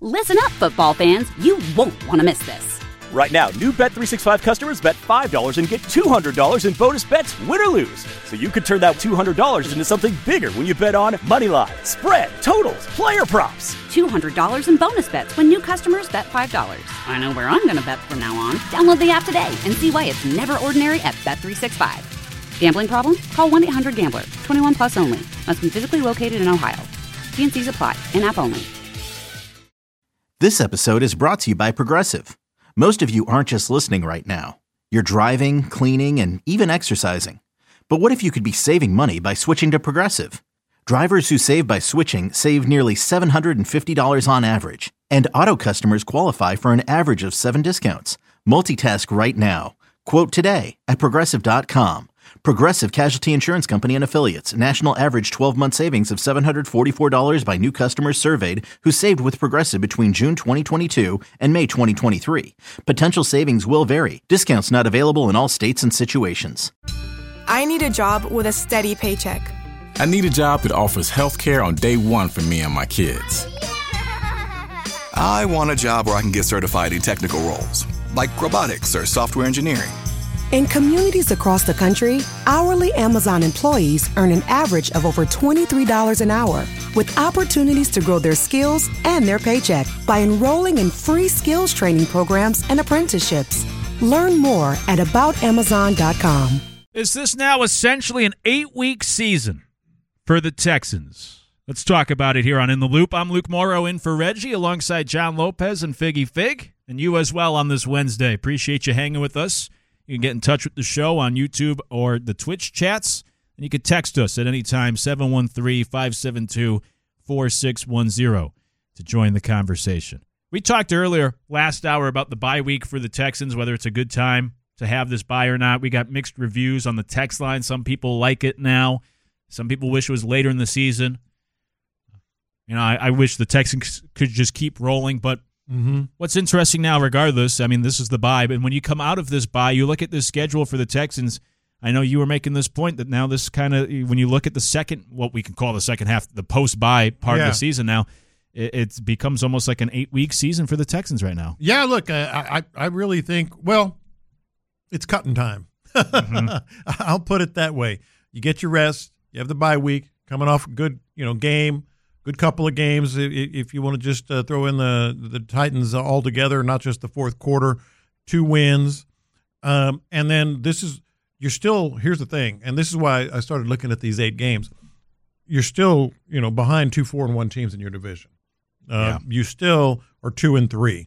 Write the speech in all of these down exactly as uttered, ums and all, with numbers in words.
Listen up, football fans. You won't want to miss this. Right now, new Bet three sixty-five customers bet five dollars and get two hundred dollars in bonus bets, win or lose. So you could turn that two hundred dollars into something bigger when you bet on money line, spread, totals, player props. two hundred dollars in bonus bets when new customers bet five dollars. I know where I'm going to bet from now on. Download the app today and see why it's never ordinary at Bet three sixty-five. Gambling problem? Call one eight hundred gambler. twenty-one plus only. Must be physically located in Ohio. T and C's apply. In-app only. This episode is brought to you by Progressive. Most of you aren't just listening right now. You're driving, cleaning, and even exercising. But what if you could be saving money by switching to Progressive? Drivers who save by switching save nearly seven hundred fifty dollars on average. And auto customers qualify for an average of seven discounts. Multitask right now. Quote today at Progressive dot com. Progressive Casualty Insurance Company and Affiliates. National average twelve-month savings of seven hundred forty-four dollars by new customers surveyed who saved with Progressive between June twenty twenty-two and May twenty twenty-three. Potential savings will vary. Discounts not available in all states and situations. I need a job with a steady paycheck. I need a job that offers health care on day one for me and my kids. I want a job where I can get certified in technical roles, like robotics or software engineering. In communities across the country, hourly Amazon employees earn an average of over twenty-three dollars an hour, with opportunities to grow their skills and their paycheck by enrolling in free skills training programs and apprenticeships. Learn more at about amazon dot com. Is this now essentially an eight-week season for the Texans? Let's talk about it here on In the Loop. I'm Luke Morrow in for Reggie alongside John Lopez and Figgy Fig, and you as well on this Wednesday. Appreciate you hanging with us. You can get in touch with the show on YouTube or the Twitch chats, and you can text us at any time, seven one three, five seven two, four six one zero, to join the conversation. We talked earlier last hour about the bye week for the Texans, whether it's a good time to have this bye or not. We got mixed reviews on the text line. Some people like it now. Some people wish it was later in the season. You know, I, I wish the Texans could just keep rolling, but mm-hmm. What's interesting now, regardless, I mean, this is the bye, but when you come out of this bye, you look at this schedule for the Texans. I know you were making this point that now this kind of, when you look at the second, what we can call the second half, the post-bye part yeah. of the season now, it, it becomes almost like an eight-week season for the Texans right now. Yeah, look, I, I, I really think, well, it's cutting time. Mm-hmm. I'll put it that way. You get your rest. You have the bye week, coming off a good, you know, game. Good couple of games if you want to just uh, throw in the the Titans all together, not just the fourth quarter. Two wins. Um, and then this is – you're still – here's the thing, and this is why I started looking at these eight games. You're still, you know, behind two four and one teams in your division. Uh, yeah. You still are two and three.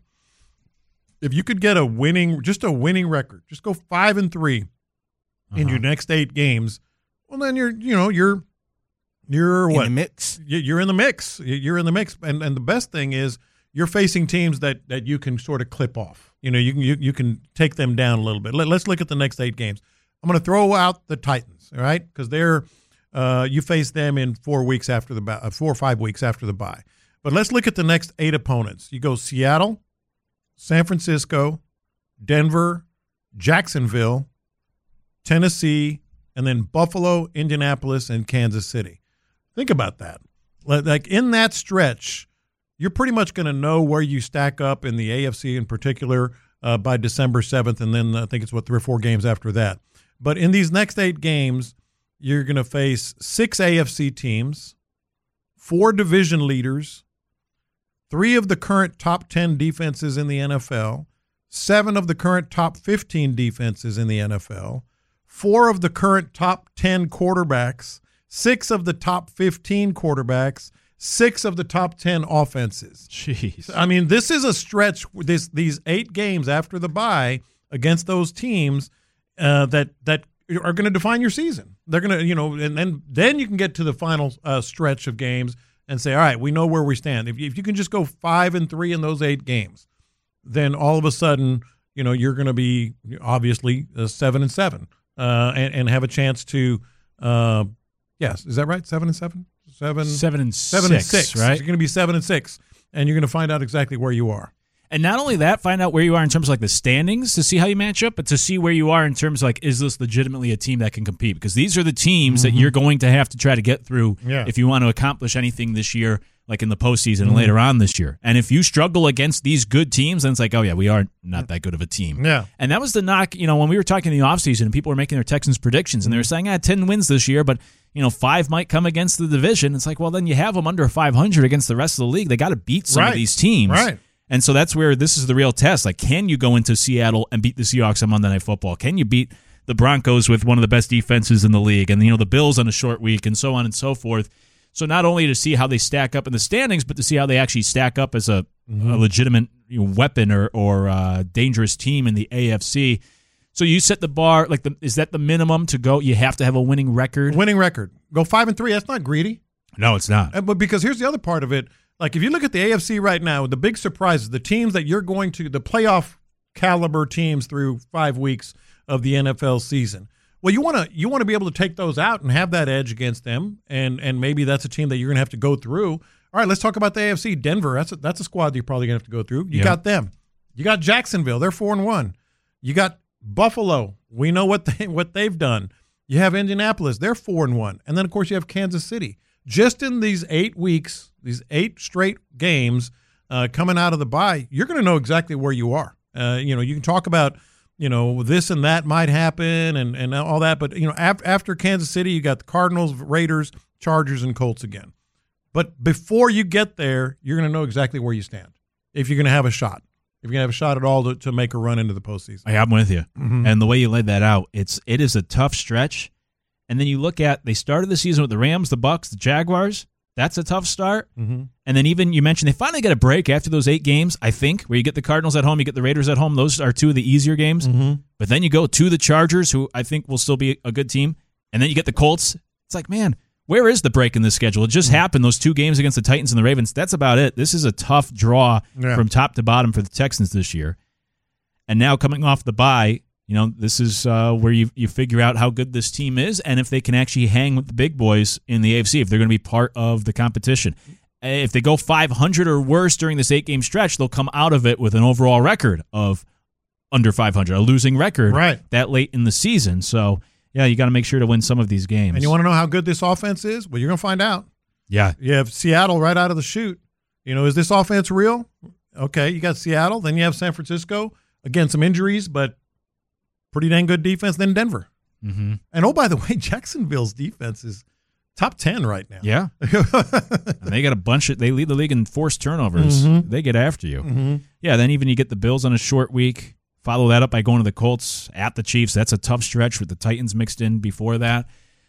If you could get a winning – just a winning record, just go five and three uh-huh. in your next eight games, well, then you're – you know, you're – You're what? In the mix. You're in the mix. You're in the mix, and and the best thing is you're facing teams that, that you can sort of clip off. You know, you can you, you can take them down a little bit. Let, let's look at the next eight games. I'm going to throw out the Titans, all right? Because they're uh, you face them in four weeks after the bye, four or five weeks after the bye. But let's look at the next eight opponents. You go Seattle, San Francisco, Denver, Jacksonville, Tennessee, and then Buffalo, Indianapolis, and Kansas City. Think about that. Like in that stretch, you're pretty much going to know where you stack up in the A F C in particular uh, by December seventh, and then I think it's, what, three or four games after that. But in these next eight games, you're going to face six A F C teams, four division leaders, three of the current top ten defenses in the N F L, seven of the current top fifteen defenses in the N F L, four of the current top ten quarterbacks, six of the top fifteen quarterbacks, six of the top ten offenses. Jeez. I mean, this is a stretch, this these eight games after the bye against those teams uh, that that are going to define your season. They're going to, you know, and then, then you can get to the final uh, stretch of games and say, all right, we know where we stand. If you, if you can just go five and three in those eight games, then all of a sudden, you know, you're going to be obviously uh, seven and seven uh, and, and have a chance to uh, – yes, is that right? Seven and seven? Seven, seven and seven six, and six, right? You're going to be seven and six, and you're going to find out exactly where you are. And not only that, find out where you are in terms of like the standings to see how you match up, but to see where you are in terms of like, is this legitimately a team that can compete? Because these are the teams mm-hmm. that you're going to have to try to get through yeah. if you want to accomplish anything this year, like in the postseason mm-hmm. and later on this year. And if you struggle against these good teams, then it's like, oh yeah, we are not that good of a team. Yeah. And that was the knock, you know, when we were talking in the offseason and people were making their Texans predictions and they were saying, ah, ten wins this year, but you know, five might come against the division. It's like, well, then you have them under five hundred against the rest of the league. They got to beat some right. of these teams. Right. And so that's where this is the real test. Like, can you go into Seattle and beat the Seahawks on Monday Night Football? Can you beat the Broncos with one of the best defenses in the league? And, you know, the Bills on a short week and so on and so forth. So not only to see how they stack up in the standings, but to see how they actually stack up as a, mm-hmm. a legitimate you know, weapon or, or uh, dangerous team in the A F C. So you set the bar, like, the, is that the minimum to go? You have to have a winning record? Winning record. Go five and three. That's not greedy. No, it's not. But because here's the other part of it. Like, if you look at the A F C right now, the big surprises, the teams that you're going to, the playoff caliber teams through five weeks of the N F L season. Well, you want to you want to be able to take those out and have that edge against them, and and maybe that's a team that you're going to have to go through. All right, let's talk about the A F C. Denver, that's a, that's a squad that you're probably going to have to go through. You yep. got them. You got Jacksonville. They're four and one. You got Buffalo. We know what they what they've done. You have Indianapolis. They're four and one, and then of course you have Kansas City. Just in these eight weeks, these eight straight games uh, coming out of the bye, you're going to know exactly where you are. Uh, you know, you can talk about, you know, this and that might happen and, and all that, but, you know, af- after Kansas City, you got the Cardinals, Raiders, Chargers, and Colts again. But before you get there, you're going to know exactly where you stand if you're going to have a shot. If you're going to have a shot at all to, to make a run into the postseason. I'm with you. Mm-hmm. And the way you laid that out, it's it is a tough stretch. And then you look at, they started the season with the Rams, the Bucks, the Jaguars. That's a tough start. Mm-hmm. And then even you mentioned they finally get a break after those eight games, I think, where you get the Cardinals at home, you get the Raiders at home. Those are two of the easier games. Mm-hmm. But then you go to the Chargers, who I think will still be a good team. And then you get the Colts. It's like, man, where is the break in this schedule? It just mm-hmm. happened, those two games against the Titans and the Ravens. That's about it. This is a tough draw yeah. from top to bottom for the Texans this year. And now coming off the bye, you know, this is uh, where you you figure out how good this team is and if they can actually hang with the big boys in the A F C, if they're going to be part of the competition. If they go five hundred or worse during this eight-game stretch, they'll come out of it with an overall record of under five hundred, a losing record right. that late in the season. So, yeah, you got to make sure to win some of these games. And you want to know how good this offense is? Well, you're going to find out. Yeah. You have Seattle right out of the chute. You know, is this offense real? Okay, you got Seattle. Then you have San Francisco. Again, some injuries, but pretty dang good defense. Then Denver. Mm-hmm. And, oh, by the way, Jacksonville's defense is top ten right now. Yeah. And they got a bunch of – they lead the league in forced turnovers. Mm-hmm. They get after you. Mm-hmm. Yeah, then even you get the Bills on a short week. Follow that up by going to the Colts at the Chiefs. That's a tough stretch with the Titans mixed in before that.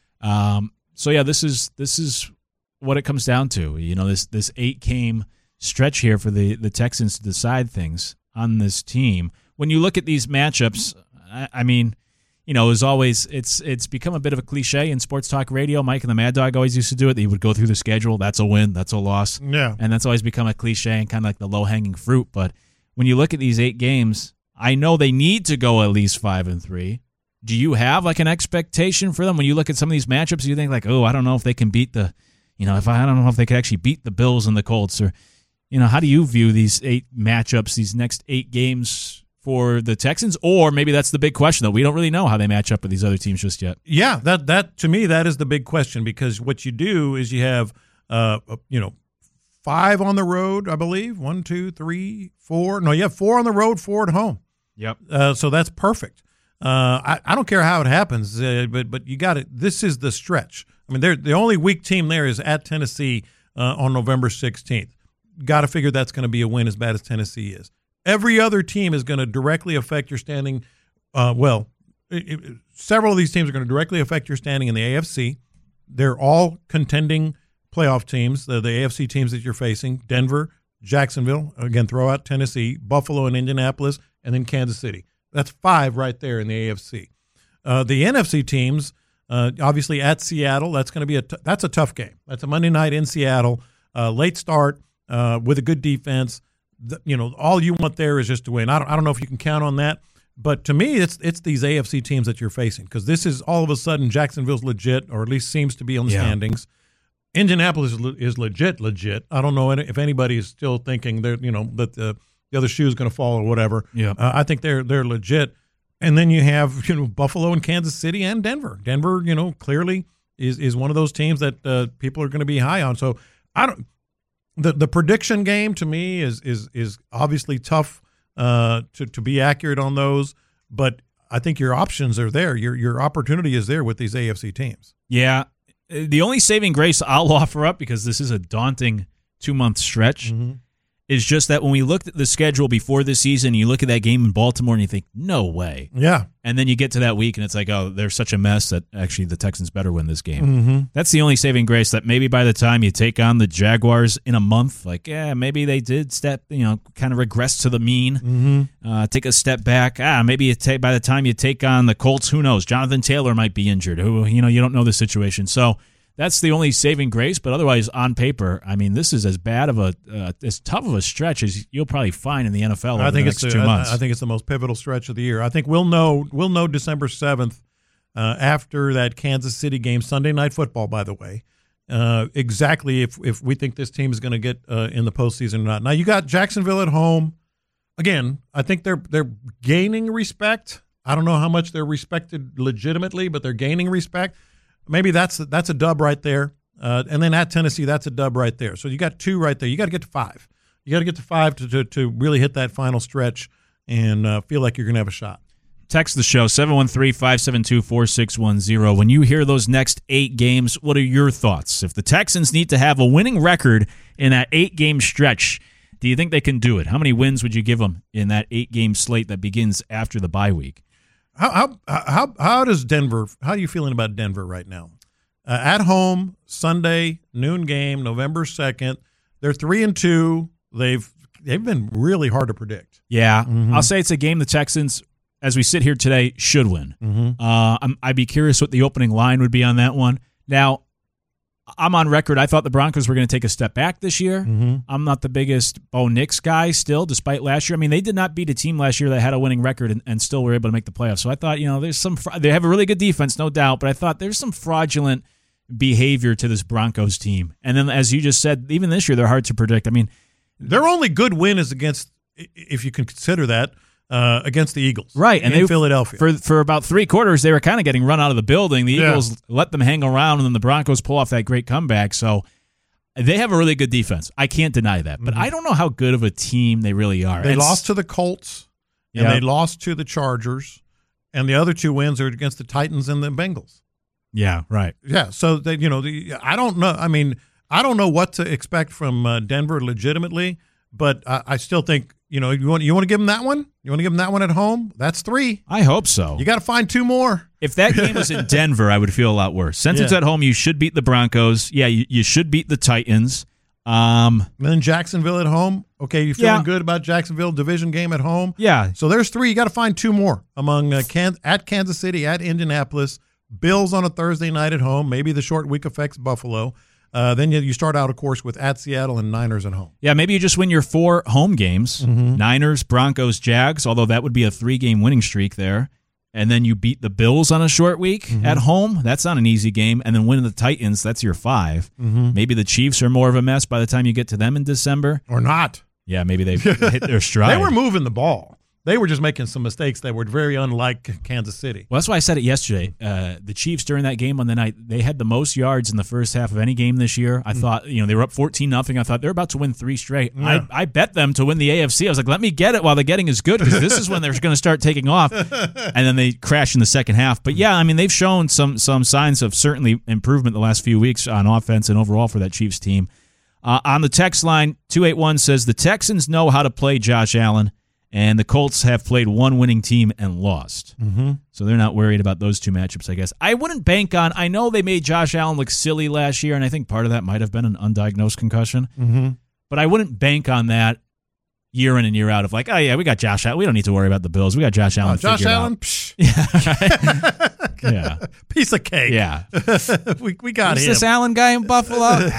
Um, so, yeah, this is this is what it comes down to. You know, this this eight-game stretch here for the, the Texans to decide things on this team. When you look at these matchups, I, I mean, you know, as always, it's it's become a bit of a cliche in sports talk radio. Mike and the Mad Dog always used to do it. They would go through the schedule. That's a win. That's a loss. Yeah. And that's always become a cliche and kind of like the low-hanging fruit. But when you look at these eight games, I know they need to go at least five and three. Do you have like an expectation for them when you look at some of these matchups? You think like, oh, I don't know if they can beat the, you know, if I, I don't know if they could actually beat the Bills and the Colts, or, you know, how do you view these eight matchups, these next eight games for the Texans? Or maybe that's the big question, though. We don't really know how they match up with these other teams just yet. Yeah, that that to me that is the big question, because what you do is you have, uh, you know, five on the road, I believe. One, two, three, four. No, you have four on the road, four at home. Yep. Uh, so that's perfect. Uh, I, I don't care how it happens, uh, but but you got it. This is the stretch. I mean, they're, the only weak team there is at Tennessee uh, on November sixteenth. Got to figure that's going to be a win, as bad as Tennessee is. Every other team is going to directly affect your standing. Uh, well, it, it, several of these teams are going to directly affect your standing in the A F C. They're all contending playoff teams, the, the A F C teams that you're facing: Denver, Jacksonville, again, throw out Tennessee, Buffalo and Indianapolis, and then Kansas City. That's five right there in the A F C. Uh, the N F C teams, uh, obviously at Seattle, that's going to be a t- that's a tough game. That's a Monday night in Seattle, uh, late start uh, with a good defense. The, you know, all you want there is just to win. I don't I don't know if you can count on that, but to me, it's it's these A F C teams that you're facing, because this is all of a sudden Jacksonville's legit, or at least seems to be on the yeah. standings. Indianapolis is, is legit, legit. I don't know if anybody is still thinking they're you know that the the other shoe is going to fall or whatever. Yeah. Uh, I think they're they're legit. And then you have you know Buffalo and Kansas City and Denver. Denver, you know, clearly is is one of those teams that uh, people are going to be high on. So I don't. The the prediction game to me is is is obviously tough uh, to to be accurate on those, but I think your options are there. Your your opportunity is there with these A F C teams. Yeah. The only saving grace I'll offer up, because this is a daunting two-month stretch, mm-hmm. is just that when we looked at the schedule before the season, you look at that game in Baltimore and you think, no way. Yeah. And then you get to that week and it's like, oh, they're such a mess that actually the Texans better win this game. Mm-hmm. That's the only saving grace, that maybe by the time you take on the Jaguars in a month, like, yeah, maybe they did step, you know, kind of regress to the mean, mm-hmm. uh, take a step back. Ah, maybe you take, by the time you take on the Colts, who knows? Jonathan Taylor might be injured. Who, you know, you don't know the situation. So that's the only saving grace, but otherwise, on paper, I mean, this is as bad of a, uh, as tough of a stretch as you'll probably find in the N F L over I think the it's next the, two months. I, I think it's the most pivotal stretch of the year. I think we'll know we'll know December seventh uh, after that Kansas City game, Sunday Night Football, by the way, uh, exactly if if we think this team is going to get uh, in the postseason or not. Now you got Jacksonville at home. Again, I think they're they're gaining respect. I don't know how much they're respected legitimately, but they're gaining respect. Maybe that's that's a dub right there. Uh, and then at Tennessee, that's a dub right there. So you got two right there. You got to get to five. You got to get to five to, to to really hit that final stretch and uh, feel like you're going to have a shot. Text the show, seven one three, five seven two, four six one zero. When you hear those next eight games, what are your thoughts? If the Texans need to have a winning record in that eight-game stretch, do you think they can do it? How many wins would you give them in that eight-game slate that begins after the bye week? How how how how does Denver? How are you feeling about Denver right now? Uh, at home, Sunday noon game, November second. They're three and two. They've they've been really hard to predict. Yeah, mm-hmm. I'll say it's a game the Texans, as we sit here today, should win. Mm-hmm. Uh, I'm, I'd be curious what the opening line would be on that one. Now, I'm on record. I thought the Broncos were going to take a step back this year. Mm-hmm. I'm not the biggest Bo Nix guy still, despite last year. I mean, they did not beat a team last year that had a winning record and, and still were able to make the playoffs. So I thought, you know, there's some. They have a really good defense, no doubt, but I thought there's some fraudulent behavior to this Broncos team. And then, as you just said, even this year they're hard to predict. I mean, their only good win is against, if you can consider that, uh, against the Eagles, right? And in they, Philadelphia for for about three quarters they were kind of getting run out of the building. The yeah. Eagles let them hang around, and then the Broncos pull off that great comeback. So they have a really good defense. I can't deny that, but mm-hmm. I don't know how good of a team they really are. They it's, lost to the Colts, and yeah. they lost to the Chargers, and the other two wins are against the Titans and the Bengals. Yeah, right. Yeah, so they, you know, the, I don't know. I mean, I don't know what to expect from uh, Denver legitimately, but I, I still think, you know, you want you want to give them that one. You want to give them that one at home. That's three. I hope so. You got to find two more. If that game was in Denver, I would feel a lot worse. Since yeah. it's at home, you should beat the Broncos. Yeah, you, you should beat the Titans. Um, and then Jacksonville at home. Okay, you feeling yeah. good about Jacksonville division game at home? Yeah. So there's three. You got to find two more among uh, Can- at Kansas City, at Indianapolis. Bills on a Thursday night at home. Maybe the short week affects Buffalo. Uh, then you, you start out, of course, with at Seattle and Niners at home. Yeah, maybe you just win your four home games. Mm-hmm. Niners, Broncos, Jags, although that would be a three-game winning streak there. And then you beat the Bills on a short week mm-hmm. at home. That's not an easy game. And then winning the Titans, that's your five. Mm-hmm. Maybe the Chiefs are more of a mess by the time you get to them in December. Or not. Yeah, maybe they've hit their stride. They were moving the ball. They were just making some mistakes that were very unlike Kansas City. Well, that's why I said it yesterday. Uh, the Chiefs during that game on the night, they had the most yards in the first half of any game this year. I mm. thought, you know, they were up fourteen nothing. I thought they're about to win three straight. Yeah. I, I bet them to win the A F C. I was like, let me get it while the getting is good, because this is when they're going to start taking off. And then they crash in the second half. But yeah, I mean, they've shown some some signs of certainly improvement the last few weeks on offense and overall for that Chiefs team. Uh, on the text line, two eight one says, the Texans know how to play Josh Allen, and the Colts have played one winning team and lost. Mm-hmm. So they're not worried about those two matchups, I guess. I wouldn't bank on – I know they made Josh Allen look silly last year, and I think part of that might have been an undiagnosed concussion. Mm-hmm. But I wouldn't bank on that year in and year out of like, oh, yeah, we got Josh Allen. We don't need to worry about the Bills. We got Josh Allen uh, Josh figured Allen? out. Psh. Yeah. yeah. Piece of cake. Yeah. we we got Who's him. this Allen guy in Buffalo?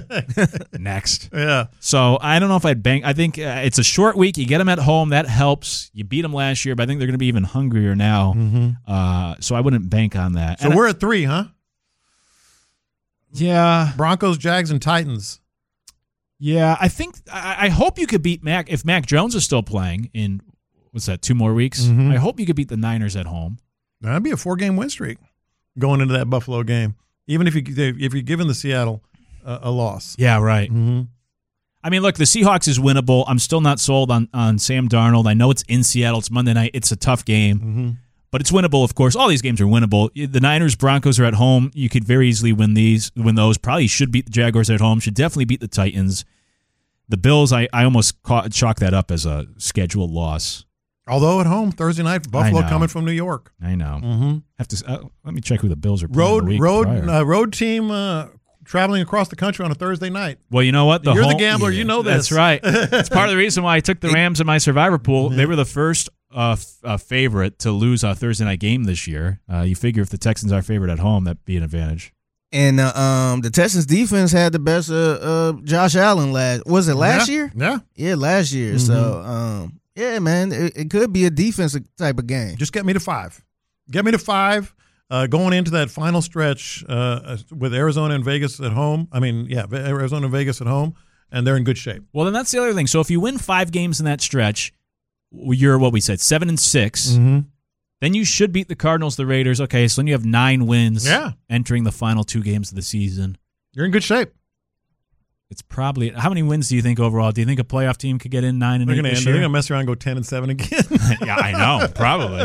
Next. Yeah. So I don't know if I'd bank. I think uh, it's a short week. You get them at home. That helps. You beat them last year, but I think they're going to be even hungrier now. Mm-hmm. Uh, so I wouldn't bank on that. So and we're I, at three, huh? Yeah. Broncos, Jags, and Titans. Yeah, I think I, I hope you could beat Mac if Mac Jones is still playing in what's that, two more weeks. Mm-hmm. I hope you could beat the Niners at home. That'd be a four-game win streak going into that Buffalo game, even if you if you're giving the Seattle uh, a loss. Yeah, right. Mm-hmm. I mean, look, the Seahawks is winnable. I'm still not sold on, on Sam Darnold. I know it's in Seattle. It's Monday night. It's a tough game, Mm-hmm. but it's winnable, of course. All these games are winnable. The Niners, Broncos are at home. You could very easily win these, win those. Probably should beat the Jaguars at home. Should definitely beat the Titans. The Bills, I, I almost caught, chalk that up as a scheduled loss. Although at home, Thursday night, Buffalo know. coming from New York. I know. Mm-hmm. Have to uh, let me check who the Bills are playing. Road the week road prior. uh, road team uh, traveling across the country on a Thursday night. Well, you know what? You're the home- gambler. You know this. That's right. It's part of the reason why I took the Rams in my Survivor pool. They were the first uh, f- uh, favorite to lose a Thursday night game this year. Uh, you figure if the Texans are favorite at home, that'd be an advantage. And uh, um, the Texans defense had the best uh, uh, Josh Allen last. Was it last Yeah. year? Yeah. Yeah, last year. Mm-hmm. So, um, yeah, man, it, it could be a defensive type of game. Just get me to five. Get me to five. Uh, going into that final stretch uh, with Arizona and Vegas at home. I mean, yeah, Arizona and Vegas at home, and they're in good shape. Well, then that's the other thing. So if you win five games in that stretch, you're what we said, seven and six. Mm-hmm. Then you should beat the Cardinals, the Raiders. Okay, so then you have nine wins. Yeah. Entering the final two games of the season. You're in good shape. It's probably how many wins do you think overall? Do you think a playoff team could get in nine and They're eight going this to year? they're going to mess around and go ten and seven again. Yeah, I know, probably.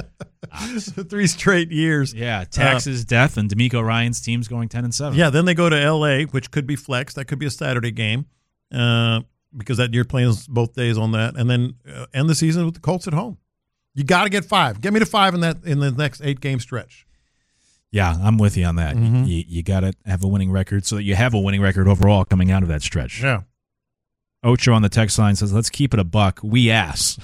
Three straight years. Yeah, Texas, uh, Death, and D'Amico Ryan's team's going ten and seven. Yeah, then they go to L A, which could be flex. That could be a Saturday game uh, because that you're playing both days on that, and then uh, end the season with the Colts at home. You got to get five. Get me to five in that in the next eight game stretch. Yeah, I'm with you on that. Mm-hmm. You, you got to have a winning record so that you have a winning record overall coming out of that stretch. Yeah. Ocho on the text line says, let's keep it a buck. We ass.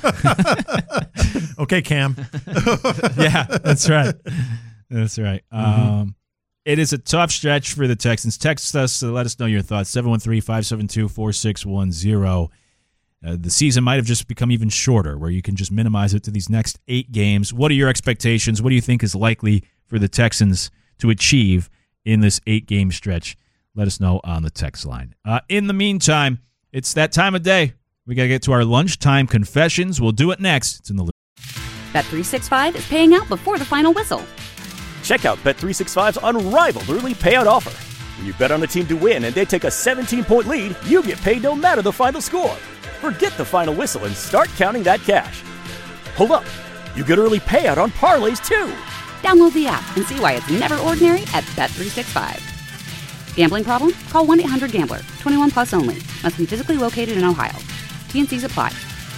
Okay, Cam. Yeah, that's right. That's right. Mm-hmm. Um, it is a tough stretch for the Texans. Text us to let us know your thoughts. seven one three, five seven two, four six one zero. Uh, the season might have just become even shorter where you can just minimize it to these next eight games. What are your expectations? What do you think is likely for the Texans to achieve in this eight-game stretch? Let us know on the text line. Uh, in the meantime, it's that time of day. We got to get to our lunchtime confessions. We'll do it next. It's in the loop. Bet three sixty-five is paying out before the final whistle. Check out Bet three sixty-five's unrivaled early payout offer. When you bet on a team to win and they take a seventeen-point lead, you get paid no matter the final score. Forget the final whistle and start counting that cash. Hold up. You get early payout on parlays, too. Download the app and see why it's never ordinary at Bet three sixty-five. Gambling problem? Call one eight hundred gambler. twenty-one plus only. Must be physically located in Ohio. T N Cs apply.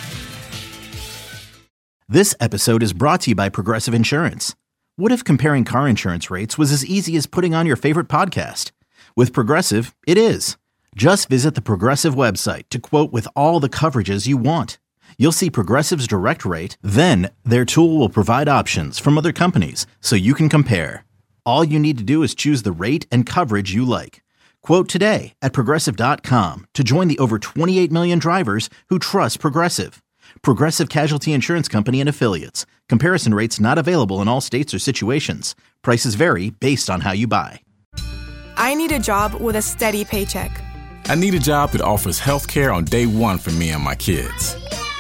This episode is brought to you by Progressive Insurance. What if comparing car insurance rates was as easy as putting on your favorite podcast? With Progressive, it is. Just visit the Progressive website to quote with all the coverages you want. You'll see Progressive's direct rate, then their tool will provide options from other companies so you can compare. All you need to do is choose the rate and coverage you like. Quote today at Progressive dot com to join the over twenty-eight million drivers who trust Progressive. Progressive Casualty Insurance Company and Affiliates. Comparison rates not available in all states or situations. Prices vary based on how you buy. I need a job with a steady paycheck. I need a job that offers health care on day one for me and my kids.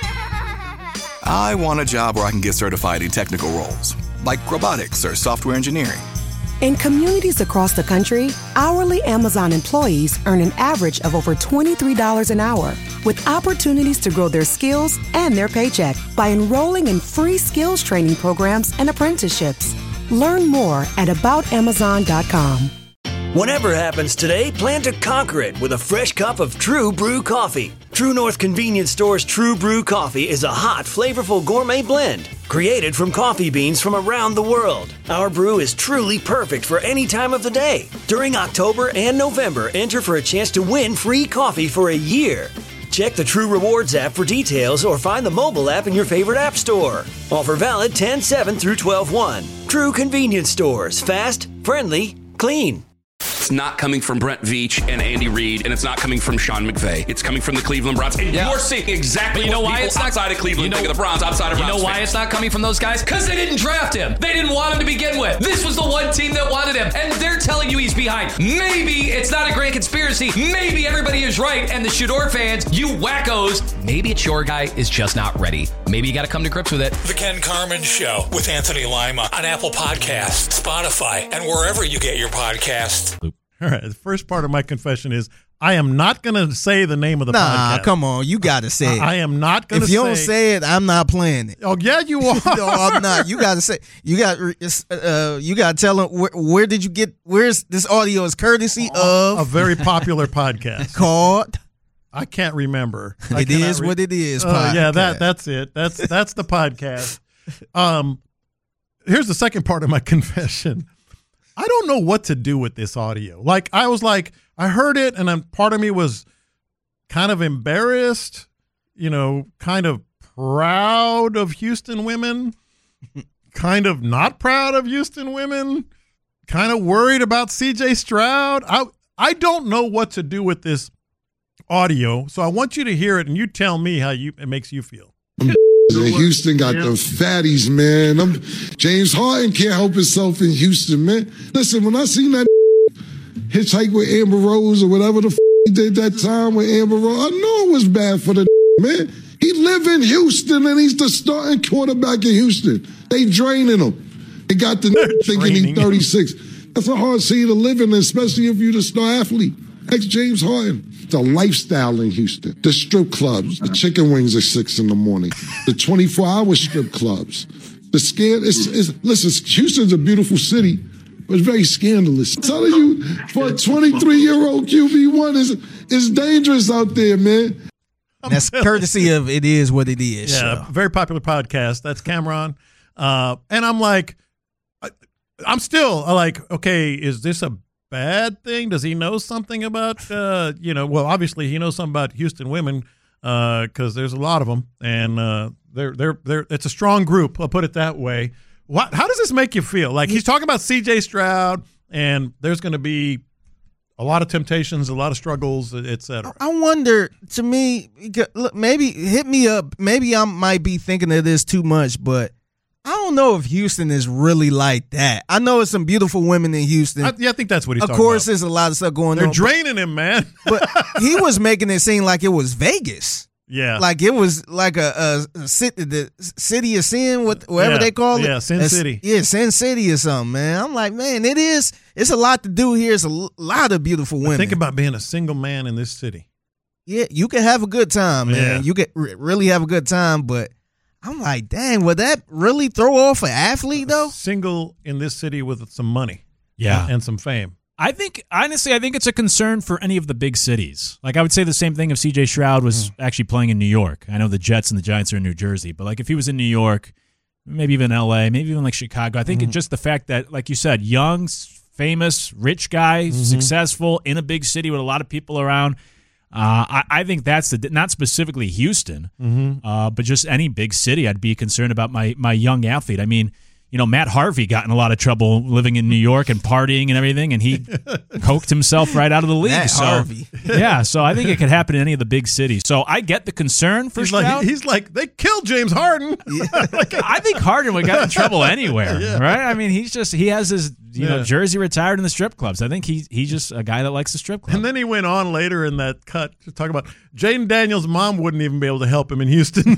I want a job where I can get certified in technical roles, like robotics or software engineering. In communities across the country, hourly Amazon employees earn an average of over twenty-three dollars an hour, with opportunities to grow their skills and their paycheck by enrolling in free skills training programs and apprenticeships. Learn more at about amazon dot com. Whatever happens today, plan to conquer it with a fresh cup of True Brew coffee. True North Convenience Store's True Brew coffee is a hot, flavorful gourmet blend created from coffee beans from around the world. Our brew is truly perfect for any time of the day. During October and November, enter for a chance to win free coffee for a year. Check the True Rewards app for details or find the mobile app in your favorite app store. Offer valid ten seven through twelve one. True Convenience Stores. Fast, friendly, clean. It's not coming from Brent Veach and Andy Reid, and it's not coming from Sean McVay. It's coming from the Cleveland Browns. And yeah. you're seeing exactly but you know what why people it's not, outside of Cleveland you know, think of the Browns, outside of You Browns know why fans. it's not coming from those guys? Because they didn't draft him. They didn't want him to begin with. This was the one team that wanted him, and they're telling you he's behind. Maybe it's not a grand conspiracy. Maybe everybody is right, and the Shador fans, you wackos, maybe it's your guy is just not ready. Maybe you got to come to grips with it. The Ken Carman Show with Anthony Lima on Apple Podcasts, Spotify, and wherever you get your podcasts. All right. The first part of my confession is I am not going to say the name of the nah, podcast. Nah, come on. You got to say it. I, I am not going to say it. If you don't say it, I'm not playing it. Oh, yeah, you are. No, I'm not. You got to say You got uh, you got to tell them where, where did you get, where's this audio is courtesy oh, of. A very popular podcast. Called. I can't remember. I it is re- what it is. Uh, yeah, that that's it. That's that's the podcast. Um, here's the second part of my confession. I don't know what to do with this audio. Like I was like, I heard it, and then part of me was kind of embarrassed, you know, kind of proud of Houston women, kind of not proud of Houston women, kind of worried about C J Stroud. I I don't know what to do with this audio, so I want you to hear it, and you tell me how you it makes you feel. Houston got the fatties, man. I'm, James Harden can't help himself in Houston, man. Listen, when I seen that hitchhike with Amber Rose or whatever the f- he did that time with Amber Rose, I know it was bad for the man. He live in Houston, and he's the starting quarterback in Houston. They draining him. They got the thinking he's thirty-six. That's a hard city to live in, especially if you're the star athlete. Ex James Harden. The lifestyle in Houston. The strip clubs. The chicken wings at six in the morning. The twenty-four hour strip clubs. The scan. It's, it's, listen, Houston's a beautiful city, but it's very scandalous. I'm telling you, for a twenty-three-year-old Q B one, is it's dangerous out there, man. That's courtesy of It Is What It Is. Yeah, so. Very popular podcast. That's Cameron. Uh, and I'm like, I, I'm still like, okay, is this a bad thing? Does he know something about, uh, you know, well, obviously he knows something about Houston women because uh, there's a lot of them, and uh, they're, they're, they're, it's a strong group, I'll put it that way. What, how does this make you feel? Like he's talking about C J Stroud, and there's going to be a lot of temptations, a lot of struggles, et cetera. I wonder, to me, look, maybe hit me up, maybe I might be thinking of this too much, but I don't know if Houston is really like that. I know it's some beautiful women in Houston. I, yeah, I think that's what he's of talking about. Of course, there's a lot of stuff going They're on. They're draining him, man. But he was making it seem like it was Vegas. Yeah. Like it was like a, a city, the city of sin, whatever yeah. they call it. Yeah, Sin That's, City. Yeah, Sin City or something, man. I'm like, man, it is. It's a lot to do here. It's a lot of beautiful women. Think about being a single man in this city. Yeah, you can have a good time, man. Yeah. You can really have a good time, but I'm like, dang, would that really throw off an athlete, though? Single in this city with some money. Yeah. And some fame. I think, honestly, I think it's a concern for any of the big cities. Like, I would say the same thing if C J Stroud was mm. actually playing in New York. I know the Jets and the Giants are in New Jersey, but, like, if he was in New York, maybe even L A, maybe even, like, Chicago, I think mm. just the fact that, like you said, young, famous, rich guy, mm-hmm. successful, in a big city with a lot of people around, Uh, I, I think that's the not specifically Houston, mm-hmm. uh, but just any big city. I'd be concerned about my my young athlete. I mean, you know, Matt Harvey got in a lot of trouble living in New York and partying and everything, and he coked himself right out of the league. Matt so, Harvey. yeah, so I think it could happen in any of the big cities. So I get the concern for he's Stroud. Like, he's like, they killed James Harden. like, I think Harden would get in trouble anywhere, yeah. right? I mean, he's just he has his you yeah. know jersey retired in the strip clubs. I think he he's just a guy that likes the strip club. And then he went on later in that cut to talk about Jaden Daniels' mom wouldn't even be able to help him in Houston.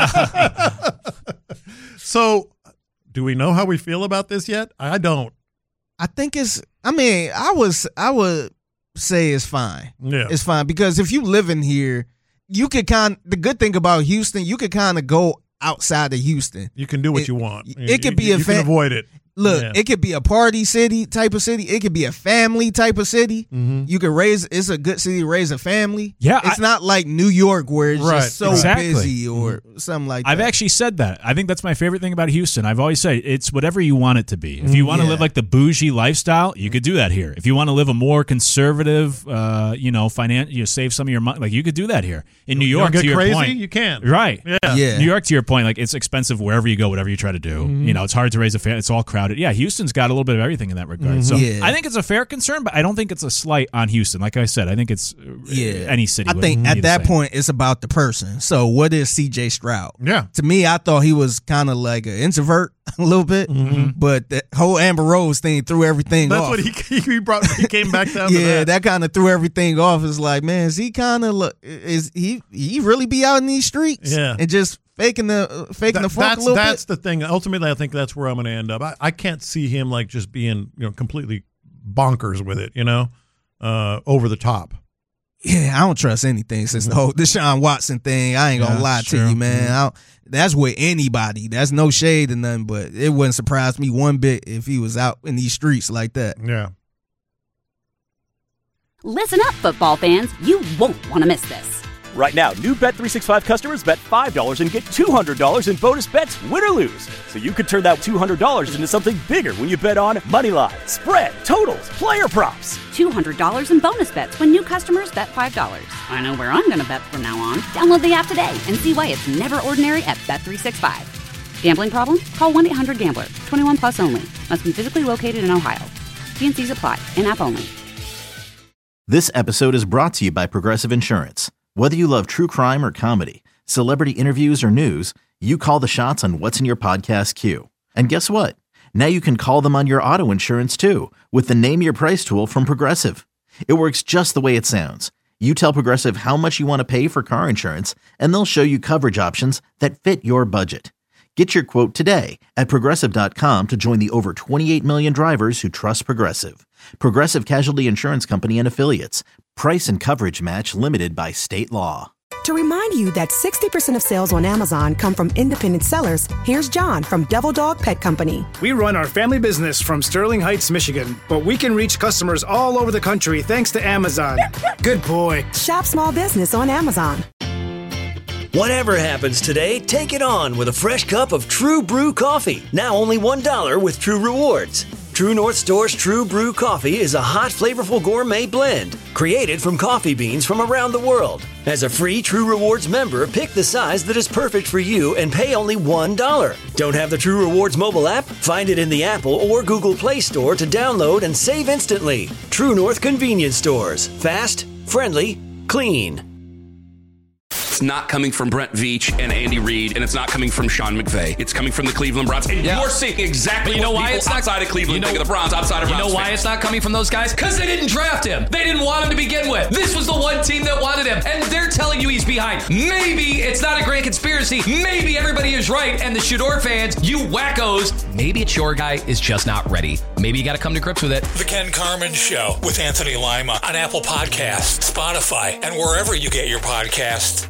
So, do we know how we feel about this yet? I don't. I think it's. I mean, I was. I would say it's fine. Yeah, it's fine because if you live in here, you could kind. The good thing about Houston, you could kind of go outside of Houston. You can do what it, you want. It you, could be you, a. You fa- can avoid it. Look, yeah. it could be a party city type of city. It could be a family type of city. Mm-hmm. You could raise. It's a good city to raise a family. Yeah, it's I, not like New York where it's right, just so exactly. busy or something like that. I've actually said that. I think that's my favorite thing about Houston. I've always said it's whatever you want it to be. If you want to yeah. live like the bougie lifestyle, you could do that here. If you want to live a more conservative, uh, you know, finan- you save some of your money, like you could do that here. In New you York, get to your crazy, point, you can. Right? Yeah. yeah. New York, to your point, like it's expensive wherever you go, whatever you try to do. Mm-hmm. You know, it's hard to raise a family. It's all crowded. about it, yeah, Houston's got a little bit of everything in that regard. Mm-hmm. So yeah. I think it's a fair concern, but I don't think it's a slight on Houston. Like I said, I think it's yeah. any city. I think at that same. point, it's about the person. So what is C J Stroud? Yeah. To me, I thought he was kind of like an introvert a little bit, mm-hmm. but the whole Amber Rose thing threw everything That's off. what he he brought. He came back down. yeah, to that, that kind of threw everything off. It's like, man, is he kind of look? Is he he really be out in these streets? Yeah. and just faking the uh, faking that, the funk that's, a little That's bit. the thing. Ultimately, I think that's where I'm going to end up. I, I can't see him like just being you know completely bonkers with it. You know, uh, over the top. Yeah, I don't trust anything since the whole Deshaun Watson thing. I ain't gonna Yeah, lie that's to true. you, man. Mhm. I don't- that's with anybody. That's no shade or nothing, but it wouldn't surprise me one bit if he was out in these streets like that. Yeah. Listen up, football fans. You won't want to miss this. Right now, new Bet three sixty-five customers bet five dollars and get two hundred dollars in bonus bets, win or lose. So you could turn that two hundred dollars into something bigger when you bet on money line, spread, totals, player props. two hundred dollars in bonus bets when new customers bet five dollars. I know where I'm going to bet from now on. Download the app today and see why it's never ordinary at Bet three sixty-five. Gambling problem? Call one eight hundred gambler. twenty-one plus only. Must be physically located in Ohio. T and C's apply. In-app only. This episode is brought to you by Progressive Insurance. Whether you love true crime or comedy, celebrity interviews or news, you call the shots on what's in your podcast queue. And guess what? Now you can call them on your auto insurance too with the Name Your Price tool from Progressive. It works just the way it sounds. You tell Progressive how much you want to pay for car insurance, and they'll show you coverage options that fit your budget. Get your quote today at Progressive dot com to join the over twenty-eight million drivers who trust Progressive. Progressive Casualty Insurance Company and Affiliates. Price and coverage match limited by state law. To remind you that sixty percent of sales on Amazon come from independent sellers, here's John from Devil Dog Pet Company. We run our family business from Sterling Heights, Michigan, but we can reach customers all over the country thanks to Amazon. Good boy. Shop small business on Amazon. Whatever happens today, take it on with a fresh cup of True Brew coffee. Now only one dollar with True Rewards. True North Store's True Brew coffee is a hot, flavorful gourmet blend created from coffee beans from around the world. As a free True Rewards member, pick the size that is perfect for you and pay only one dollar. Don't have the True Rewards mobile app? Find it in the Apple or Google Play Store to download and save instantly. True North Convenience Stores. Fast, friendly, clean. It's not coming from Brent Veach and Andy Reid, and it's not coming from Sean McVay. It's coming from the Cleveland Browns. And Yeah. you're seeing exactly But you know what why people it's not outside of Cleveland you know, think of the Browns, outside of You Browns know why fans. it's not coming from those guys? Because they didn't draft him. They didn't want him to begin with. This was the one team that wanted him, and they're telling you he's behind. Maybe it's not a grand conspiracy. Maybe everybody is right, and the Shador fans, you wackos, maybe it's your guy is just not ready. Maybe you got to come to grips with it. The Ken Carmen Show with Anthony Lima on Apple Podcasts, Spotify, and wherever you get your podcasts.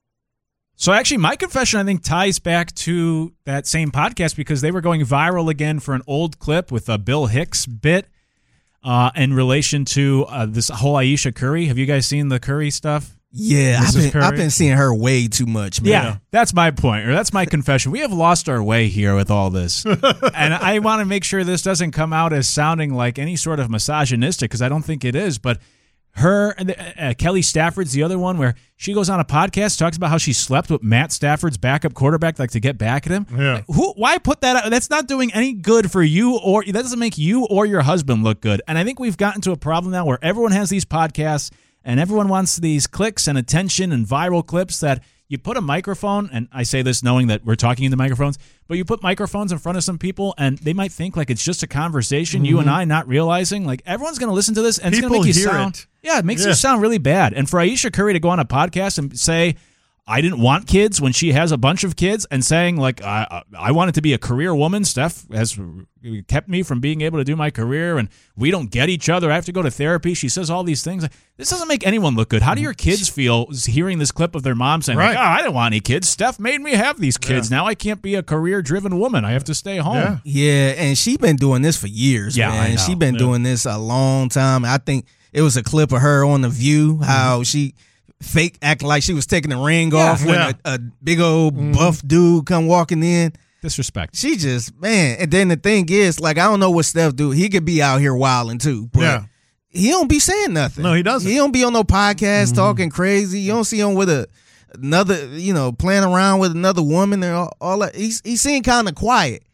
So actually, my confession, I think, ties back to that same podcast because they were going viral again for an old clip with a Bill Hicks bit uh, in relation to uh, this whole Ayesha Curry. Have you guys seen the Curry stuff? Yeah, I've Missus been, Curry? I've been seeing her way too much, man. Yeah, that's my point, or that's my confession. We have lost our way here with all this. And I want to make sure this doesn't come out as sounding like any sort of misogynistic, because I don't think it is, but her, uh, Kelly Stafford's the other one where she goes on a podcast, talks about how she slept with Matt Stafford's backup quarterback, like to get back at him. Yeah. Who? Why put that out? That's not doing any good for you, or that doesn't make you or your husband look good. And I think we've gotten to a problem now where everyone has these podcasts and everyone wants these clicks and attention and viral clips that you put a microphone, and I say this knowing that we're talking into microphones, but you put microphones in front of some people and they might think like it's just a conversation, mm-hmm. you and I not realizing like everyone's going to listen to this and People it's going to make you hear sound it. Yeah, it makes Yeah. you sound really bad. And for Ayesha Curry to go on a podcast and say, I didn't want kids when she has a bunch of kids, and saying like, I, I wanted to be a career woman. Steph has kept me from being able to do my career, and we don't get each other. I have to go to therapy. She says all these things. This doesn't make anyone look good. How do your kids feel hearing this clip of their mom saying, Right. like, oh, I didn't want any kids. Steph made me have these kids. Yeah. Now I can't be a career-driven woman. I have to stay home. Yeah. Yeah, and she been doing this for years, Yeah, I man. know. She been Yeah. doing this a long time. I think it was a clip of her on The View, how she fake acting like she was taking the ring Yeah. off when Yeah. a, a big old buff dude come walking in. Disrespect. She just, man. And then the thing is, like, I don't know what Steph do. He could be out here wilding too, but Yeah. he don't be saying nothing. No, he doesn't. He don't be on no podcast talking crazy. You don't see him with a another, you know, playing around with another woman and all, all that. He's he seemed kind of quiet.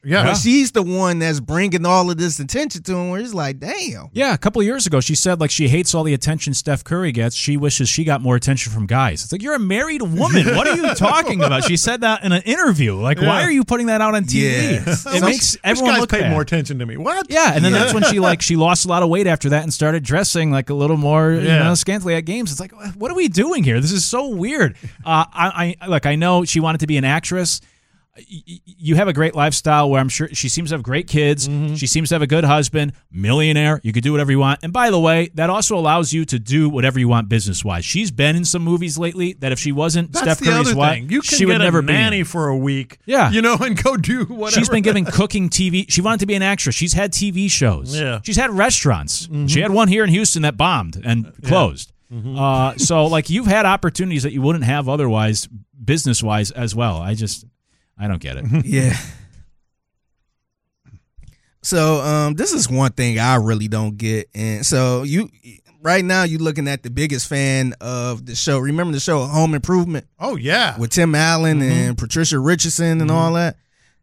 Yeah. But she's the one that's bringing all of this attention to him where he's like, damn. Yeah, a couple of years ago, she said like she hates all the attention Steph Curry gets. She wishes she got more attention from guys. It's like, you're a married woman. What are you talking about? She said that in an interview. Like, Yeah. why are you putting that out on T V? Yeah. It Some- makes This everyone guy's look paid bad. more attention to me. What? Yeah, and then Yeah. that's when she like she lost a lot of weight after that and started dressing like a little more you Yeah. know, scantily at games. It's like, what are we doing here? This is so weird. Uh, I, I like I know she wanted to be an actress. Y- You have a great lifestyle where I'm sure she seems to have great kids. Mm-hmm. She seems to have a good husband, millionaire. You could do whatever you want. And by the way, that also allows you to do whatever you want business wise. She's been in some movies lately that if she wasn't That's Steph the Curry's other wife, thing. You can she would get never a be. nanny for a week. Yeah. You know, and go do whatever. She's been giving cooking T V. She wanted to be an actress. She's had T V shows. Yeah. She's had restaurants. She had one here in Houston that bombed and closed. Mm-hmm. Uh, so, like, you've had opportunities that you wouldn't have otherwise, business wise as well. I just, I don't get it. Yeah. So um, this is one thing I really don't get, and so you right now you're looking at the biggest fan of the show. Remember the show Home Improvement? Oh yeah, with Tim Allen Mm-hmm. and Patricia Richardson and all that.